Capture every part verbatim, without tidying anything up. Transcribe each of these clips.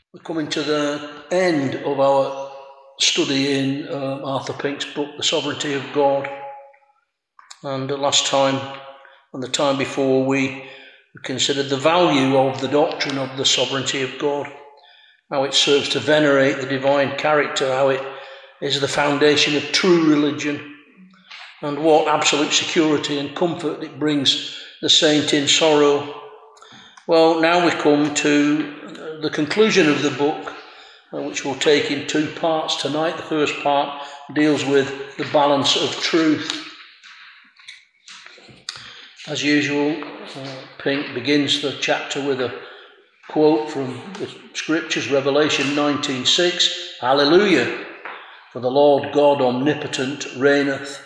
We're coming to the end of our study in uh, Arthur Pink's book, The Sovereignty of God. And the last time and the time before, we considered the value of the doctrine of the sovereignty of God, how it serves to venerate the divine character, how it is the foundation of true religion, and what absolute security and comfort it brings the saint in sorrow. Well, now we come to the conclusion of the book, uh, which we'll take in two parts tonight. The first part deals with the balance of truth. As usual, uh, Pink begins the chapter with a quote from the scriptures, Revelation nineteen six, "Hallelujah, for the Lord God omnipotent reigneth."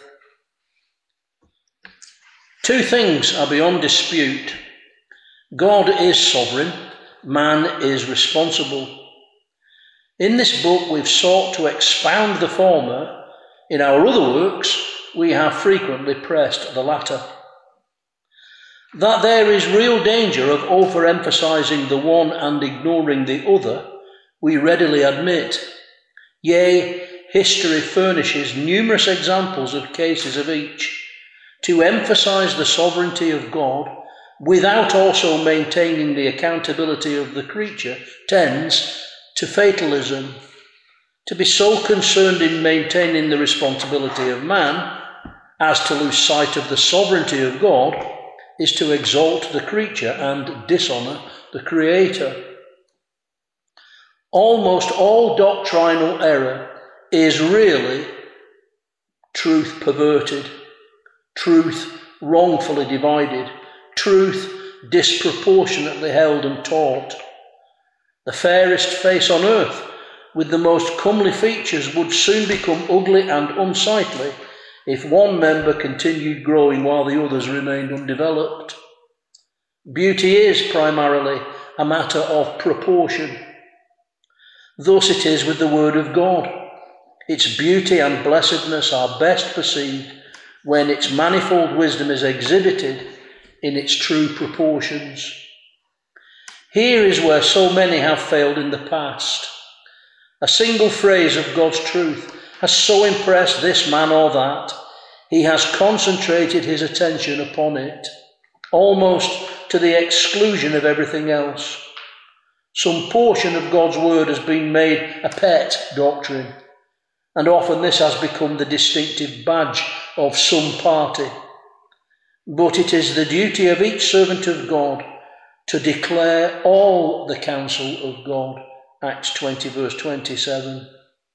Two things are beyond dispute. God is sovereign, man is responsible. In this book we've sought to expound the former. In our other works we have frequently pressed the latter. That there is real danger of overemphasizing the one and ignoring the other, we readily admit. Yea, history furnishes numerous examples of cases of each. To emphasize the sovereignty of God without also maintaining the accountability of the creature tends to fatalism. To be so concerned in maintaining the responsibility of man as to lose sight of the sovereignty of God is to exalt the creature and dishonour the Creator. Almost all doctrinal error is really truth perverted, truth wrongfully divided, truth disproportionately held and taught. The fairest face on earth with the most comely features would soon become ugly and unsightly if one member continued growing while the others remained undeveloped. Beauty is primarily a matter of proportion. Thus it is with the Word of God. Its beauty and blessedness are best perceived when its manifold wisdom is exhibited in its true proportions. Here is where so many have failed in the past. A single phrase of God's truth has so impressed this man or that, he has concentrated his attention upon it, almost to the exclusion of everything else. Some portion of God's word has been made a pet doctrine, and often this has become the distinctive badge of some party. But it is the duty of each servant of God to declare all the counsel of God. Acts twenty verse twenty-seven.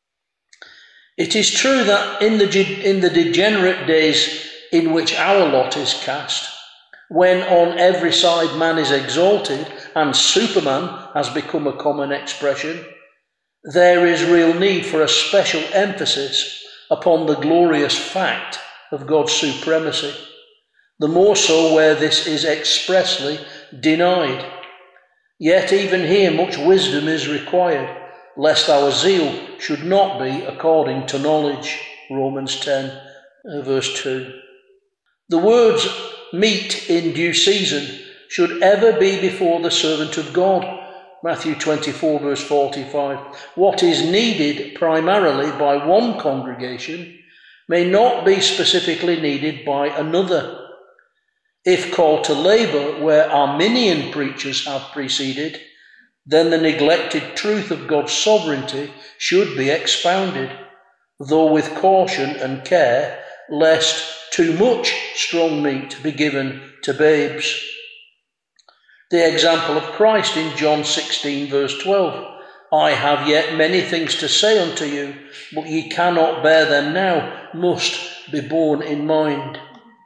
It is true that in the, in the degenerate days in which our lot is cast, when on every side man is exalted and Superman has become a common expression, there is real need for a special emphasis upon the glorious fact of God's supremacy, the more so where this is expressly denied. Yet even here much wisdom is required, lest our zeal should not be according to knowledge. Romans ten, verse two. The words "meet in due season" should ever be before the servant of God. Matthew twenty-four, verse forty-five. What is needed primarily by one congregation may not be specifically needed by another. If called to labour where Arminian preachers have preceded, then the neglected truth of God's sovereignty should be expounded, though with caution and care, lest too much strong meat be given to babes. The example of Christ in John sixteen, verse twelve, "I have yet many things to say unto you, but ye cannot bear them now," must be borne in mind.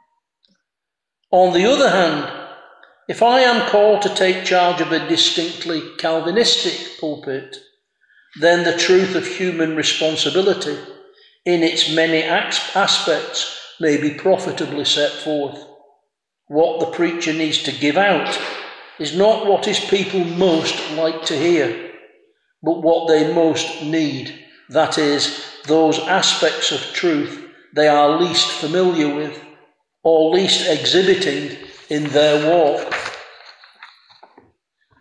On the other hand, if I am called to take charge of a distinctly Calvinistic pulpit, then the truth of human responsibility in its many aspects may be profitably set forth. What the preacher needs to give out is not what his people most like to hear, but what they most need, that is, those aspects of truth they are least familiar with, or least exhibiting in their walk.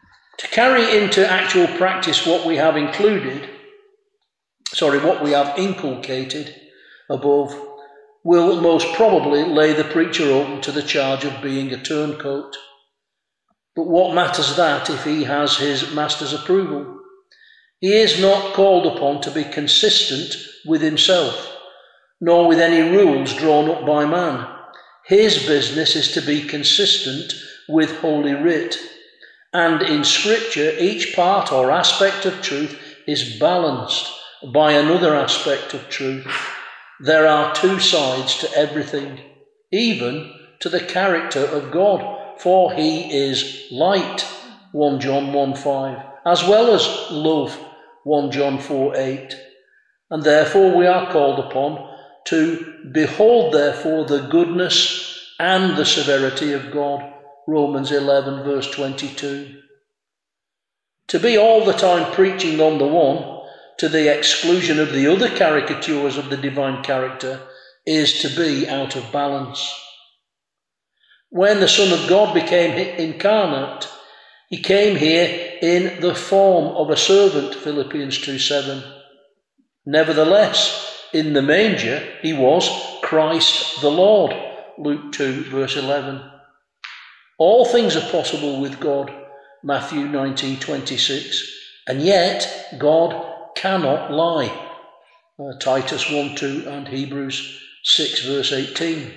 To carry into actual practice what we have included, sorry, what we have inculcated above, will most probably lay the preacher open to the charge of being a turncoat. But what matters that if he has his master's approval? He is not called upon to be consistent with himself, nor with any rules drawn up by man. His business is to be consistent with Holy Writ. And in Scripture, each part or aspect of truth is balanced by another aspect of truth. There are two sides to everything, even to the character of God, for he is light, First John one five, as well as love, First John four eight. And therefore we are called upon to behold therefore the goodness and the severity of God, Romans eleven verse twenty-two. To be all the time preaching on the one, to the exclusion of the other caricatures of the divine character, is to be out of balance. When the Son of God became incarnate, he came here in the form of a servant, Philippians two seven. Nevertheless, in the manger he was Christ the Lord, Luke two verse eleven. All things are possible with God, Matthew nineteen twenty-six, and yet God cannot lie, uh, Titus one two and Hebrews six verse eighteen.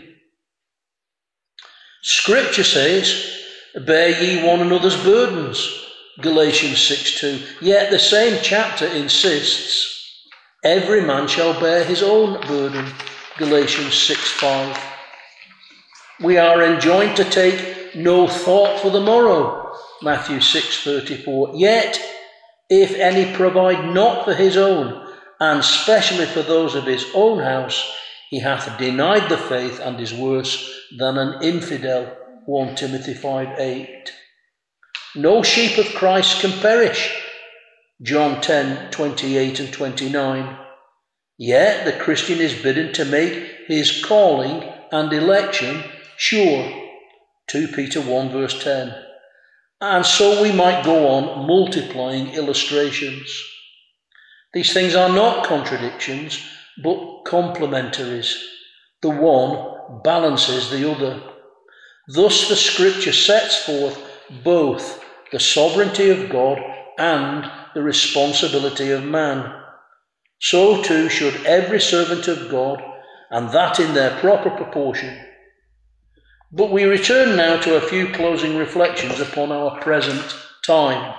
Scripture says, bear ye one another's burdens, Galatians six two, yet the same chapter insists, every man shall bear his own burden, Galatians six five. We are enjoined to take no thought for the morrow, Matthew six thirty-four. Yet, if any provide not for his own, and specially for those of his own house, he hath denied the faith and is worse than an infidel, First Timothy five eight. No sheep of Christ can perish, John ten twenty-eight and twenty-nine. Yet the Christian is bidden to make his calling and election sure, Second Peter one verse ten. And so we might go on multiplying illustrations. These things are not contradictions, but complementaries. The one balances the other. Thus the Scripture sets forth both the sovereignty of God and the responsibility of man. So too should every servant of God, and that in their proper proportion. But we return now to a few closing reflections upon our present time.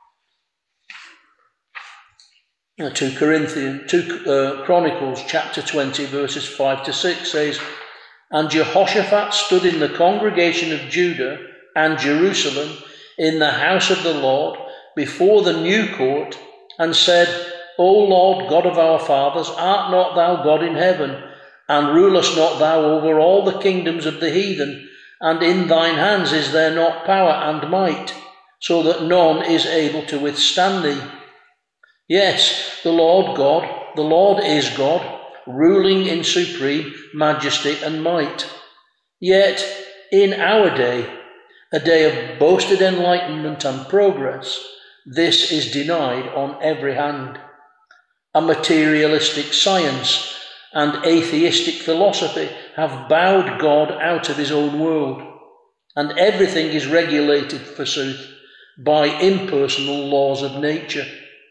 Two Corinthians, two uh, Chronicles, chapter twenty, verses five to six says, And Jehoshaphat stood in the congregation of Judah and Jerusalem in the house of the Lord before the new court, and said, O Lord God of our fathers, art not thou God in heaven? And rulest not thou over all the kingdoms of the heathen? And in thine hands is there not power and might, so that none is able to withstand thee? Yes, the Lord God, the Lord is God, ruling in supreme majesty and might. Yet in our day, a day of boasted enlightenment and progress, this is denied on every hand. A materialistic science and atheistic philosophy have bowed God out of his own world, and everything is regulated, forsooth, by impersonal laws of nature.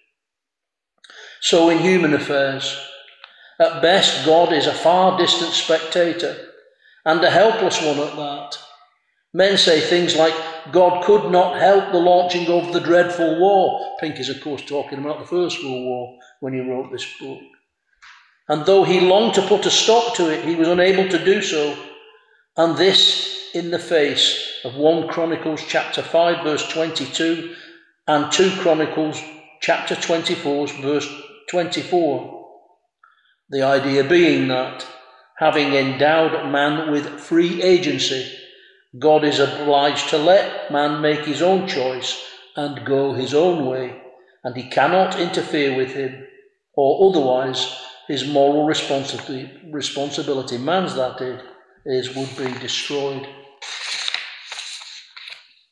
So in human affairs, at best God is a far distant spectator, and a helpless one at that. Men say things like, God could not help the launching of the dreadful war. Pink is of course talking about the First World War when he wrote this book. And though he longed to put a stop to it, he was unable to do so. And this in the face of First Chronicles chapter five verse twenty-two and Second Chronicles chapter twenty-four verse twenty-four. The idea being that, having endowed man with free agency, God is obliged to let man make his own choice and go his own way, and he cannot interfere with him, or otherwise his moral responsibility, responsibility man's that is, is, would be destroyed.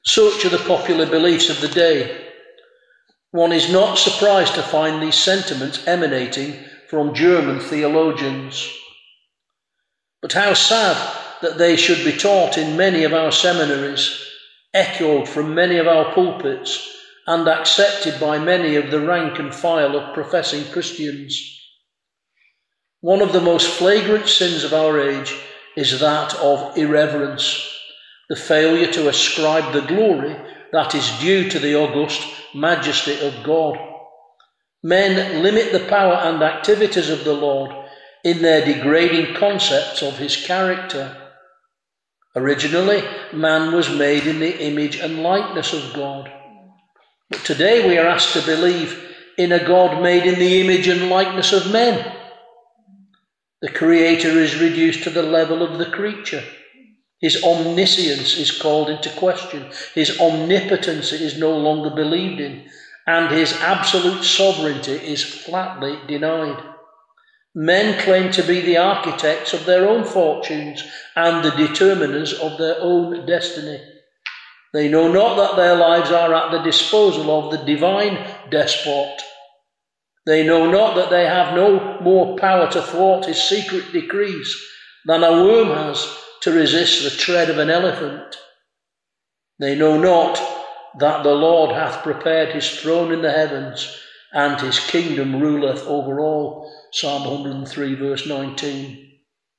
Such are the popular beliefs of the day. One is not surprised to find these sentiments emanating from German theologians. But how sad that they should be taught in many of our seminaries, echoed from many of our pulpits, and accepted by many of the rank and file of professing Christians. One of the most flagrant sins of our age is that of irreverence, the failure to ascribe the glory that is due to the august majesty of God. Men limit the power and activities of the Lord in their degrading concepts of his character. Originally, man was made in the image and likeness of God. But today we are asked to believe in a God made in the image and likeness of men. The Creator is reduced to the level of the creature. His omniscience is called into question. His omnipotence is no longer believed in. And his absolute sovereignty is flatly denied. Men claim to be the architects of their own fortunes and the determiners of their own destiny. They know not that their lives are at the disposal of the divine despot. They know not that they have no more power to thwart his secret decrees than a worm has to resist the tread of an elephant. They know not that the Lord hath prepared his throne in the heavens, and his kingdom ruleth over all. Psalm one hundred three, verse nineteen.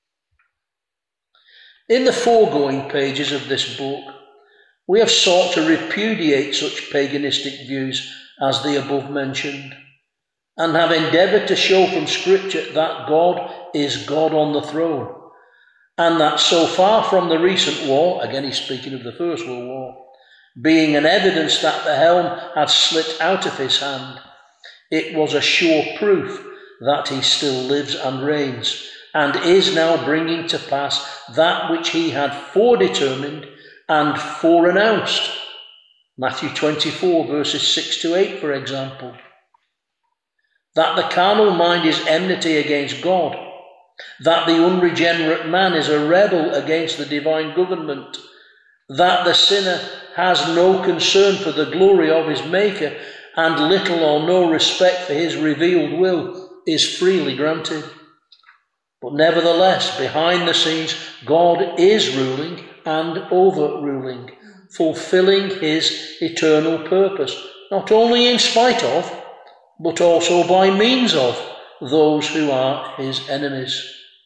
In the foregoing pages of this book, we have sought to repudiate such paganistic views as the above mentioned, and have endeavoured to show from Scripture that God is God on the throne, and that so far from the recent war, again he's speaking of the First World War, being an evidence that the helm had slipped out of his hand, it was a sure proof that he still lives and reigns, and is now bringing to pass that which he had foredetermined and foreannounced. Matthew twenty-four, verses six to eight, for example. That the carnal mind is enmity against God, that the unregenerate man is a rebel against the divine government, that the sinner has no concern for the glory of his Maker and little or no respect for his revealed will, is freely granted. But nevertheless, behind the scenes, God is ruling and overruling, fulfilling his eternal purpose, not only in spite of, but also by means of those who are his enemies.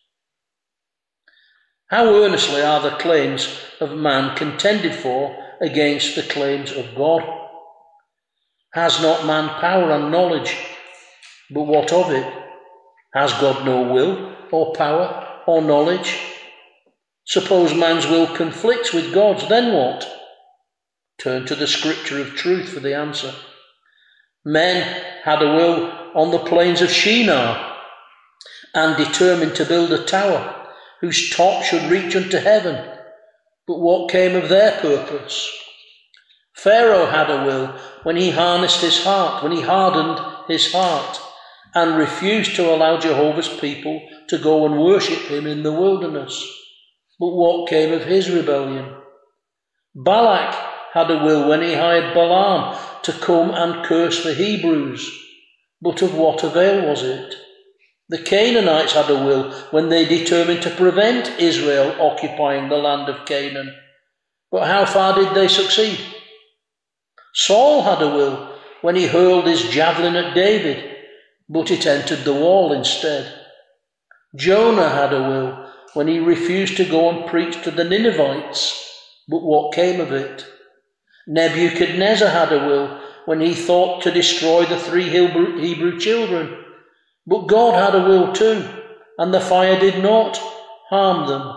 How earnestly are the claims of man contended for against the claims of God? Has not man power and knowledge? But what of it? Has God no will, or power, or knowledge? Suppose man's will conflicts with God's, then what? Turn to the Scripture of truth for the answer. Men had a will on the plains of Shinar, and determined to build a tower whose top should reach unto heaven. But what came of their purpose? Pharaoh had a will when he harnessed his heart, when he hardened his heart, and refused to allow Jehovah's people to go and worship him in the wilderness. But what came of his rebellion? Balak had a will when he hired Balaam to come and curse the Hebrews. But of what avail was it? The Canaanites had a will when they determined to prevent Israel occupying the land of Canaan. But how far did they succeed? Saul had a will when he hurled his javelin at David, but it entered the wall instead. Jonah had a will when he refused to go and preach to the Ninevites, but what came of it? Nebuchadnezzar had a will when he thought to destroy the three Hebrew children, but God had a will too, and the fire did not harm them.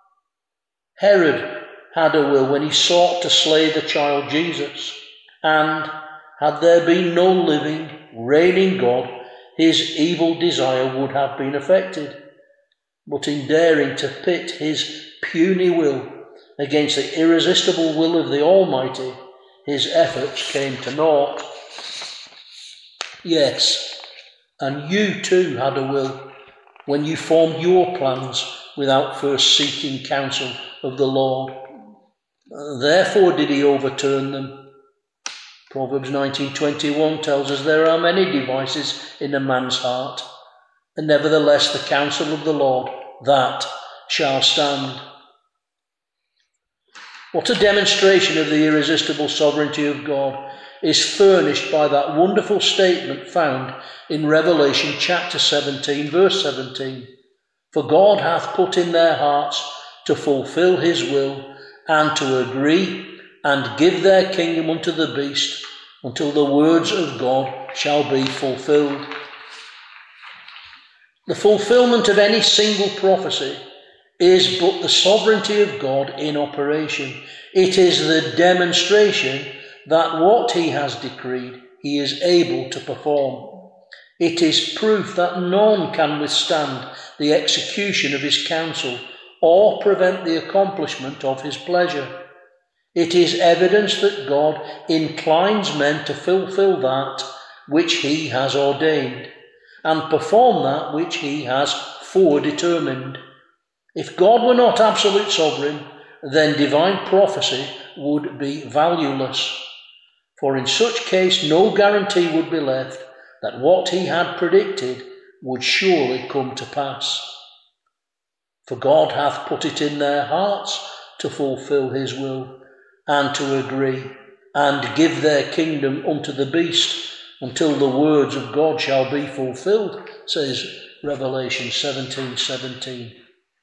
Herod had a will when he sought to slay the child Jesus, and had there been no living, reigning God, his evil desire would have been effected. But in daring to pit his puny will against the irresistible will of the Almighty, his efforts came to naught. Yes, and you too had a will when you formed your plans without first seeking counsel of the Lord. Therefore did he overturn them. Proverbs nineteen twenty-one tells us there are many devices in a man's heart, and nevertheless the counsel of the Lord, that shall stand. What a demonstration of the irresistible sovereignty of God is furnished by that wonderful statement found in Revelation chapter seventeen, verse seventeen. For God hath put in their hearts to fulfill his will, and to agree, and give their kingdom unto the beast, until the words of God shall be fulfilled. The fulfilment of any single prophecy is but the sovereignty of God in operation. It is the demonstration that what he has decreed, he is able to perform. It is proof that none can withstand the execution of his counsel or prevent the accomplishment of his pleasure. It is evidence that God inclines men to fulfill that which he has ordained, and perform that which he has foredetermined. If God were not absolute sovereign, then divine prophecy would be valueless, for in such case no guarantee would be left that what he had predicted would surely come to pass. For God hath put it in their hearts to fulfill his will, and to agree, and give their kingdom unto the beast, until the words of God shall be fulfilled, says Revelation seventeen seventeen.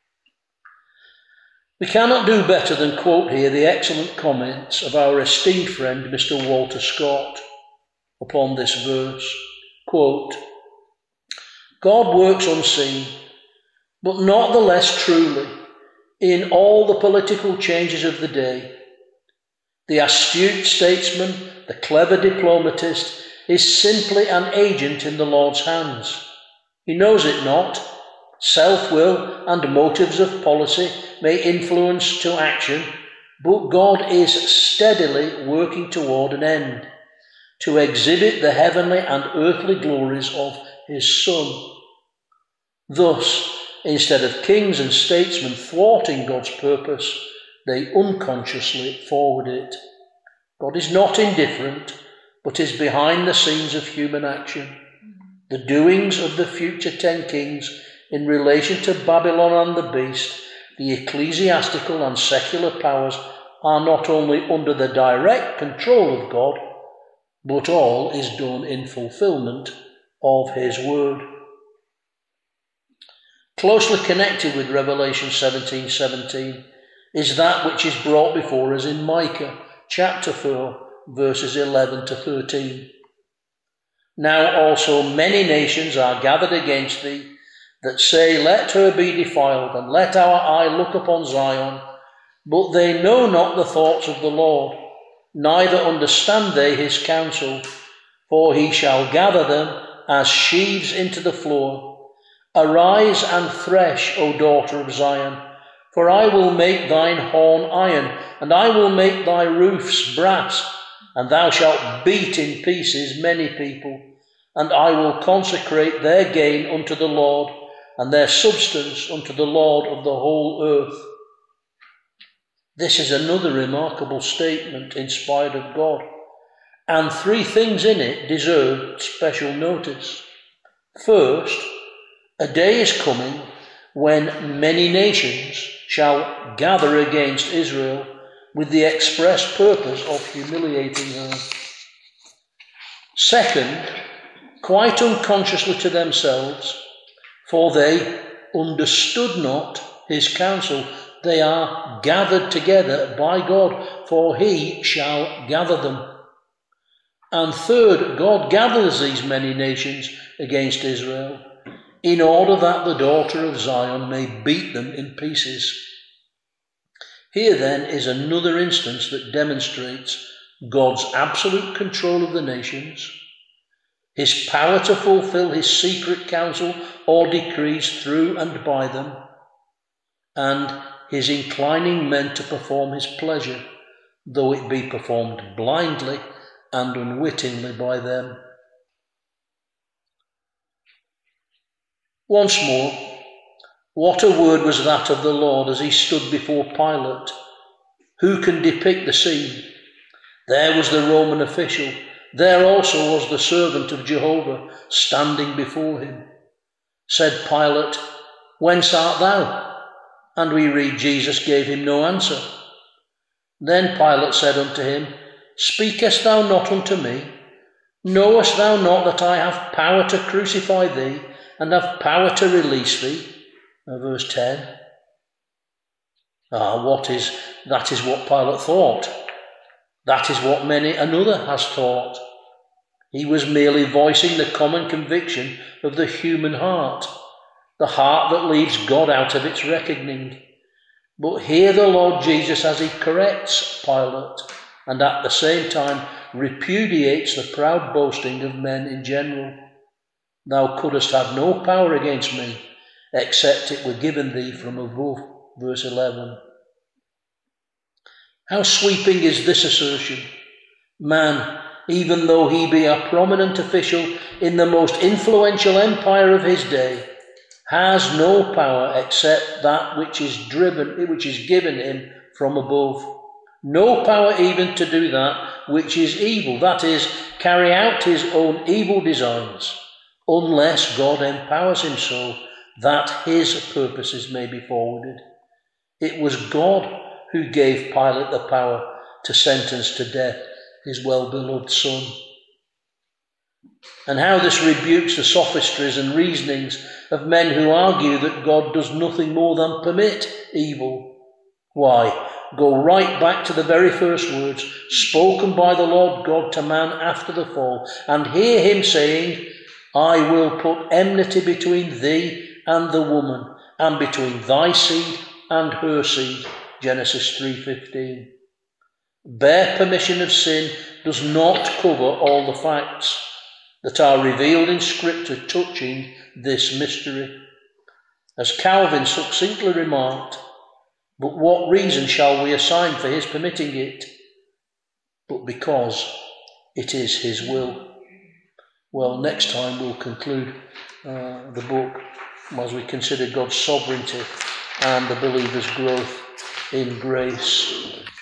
We cannot do better than quote here the excellent comments of our esteemed friend Mister Walter Scott upon this verse. Quote, God works unseen, but not the less truly, in all the political changes of the day. The astute statesman, the clever diplomatist, is simply an agent in the Lord's hands. He knows it not. Self-will and motives of policy may influence to action, but God is steadily working toward an end, to exhibit the heavenly and earthly glories of his Son. Thus, instead of kings and statesmen thwarting God's purpose, they unconsciously forward it. God is not indifferent, but is behind the scenes of human action. The doings of the future ten kings in relation to Babylon and the beast, the ecclesiastical and secular powers, are not only under the direct control of God, but all is done in fulfillment of his word. Closely connected with Revelation seventeen seventeen is that which is brought before us in Micah chapter four, verses eleven to thirteen. Now also many nations are gathered against thee, that say, let her be defiled, and let our eye look upon Zion. But they know not the thoughts of the Lord, neither understand they his counsel. For he shall gather them as sheaves into the floor. Arise and thresh, O daughter of Zion, for I will make thine horn iron, and I will make thy roofs brass, and thou shalt beat in pieces many people, and I will consecrate their gain unto the Lord, and their substance unto the Lord of the whole earth. This is another remarkable statement inspired of God, and three things in it deserve special notice. First, a day is coming when many nations shall gather against Israel with the express purpose of humiliating her. Second, quite unconsciously to themselves, for they understood not his counsel, they are gathered together by God, for he shall gather them. And third, God gathers these many nations against Israel, in order that the daughter of Zion may beat them in pieces. Here then is another instance that demonstrates God's absolute control of the nations, his power to fulfill his secret counsel or decrees through and by them, and his inclining men to perform his pleasure, though it be performed blindly and unwittingly by them. Once more, what a word was that of the Lord as he stood before Pilate, Who can depict the scene? There was the Roman official. There also was the servant of Jehovah standing before him. Said Pilate, Whence art thou? And we read, Jesus gave him no answer. Then Pilate said unto him, Speakest thou not unto me? Knowest thou not that I have power to crucify thee, and have power to release thee? Verse ten. Ah, what is, that is what Pilate thought. That is what many another has thought. He was merely voicing the common conviction of the human heart, the heart that leaves God out of its reckoning. But here the Lord Jesus, as he corrects Pilate, and at the same time repudiates the proud boasting of men in general. Thou couldst have no power against me, except it were given thee from above. Verse eleven. How sweeping is this assertion? Man, even though he be a prominent official in the most influential empire of his day, has no power except that which is driven, which is given him from above. No power even to do that which is evil, that is, carry out his own evil designs, unless God empowers him so that his purposes may be forwarded. It was God who gave Pilate the power to sentence to death his well-beloved son. And how this rebukes the sophistries and reasonings of men who argue that God does nothing more than permit evil. Why, go right back to the very first words spoken by the Lord God to man after the fall, and hear him saying, I will put enmity between thee and the woman, and between thy seed and her seed. Genesis three fifteen. Bare permission of sin does not cover all the facts that are revealed in Scripture touching this mystery. As Calvin succinctly remarked, but what reason shall we assign for his permitting it? But because it is his will. Well, next time we'll conclude uh, the book as we consider God's sovereignty and the believer's growth in grace.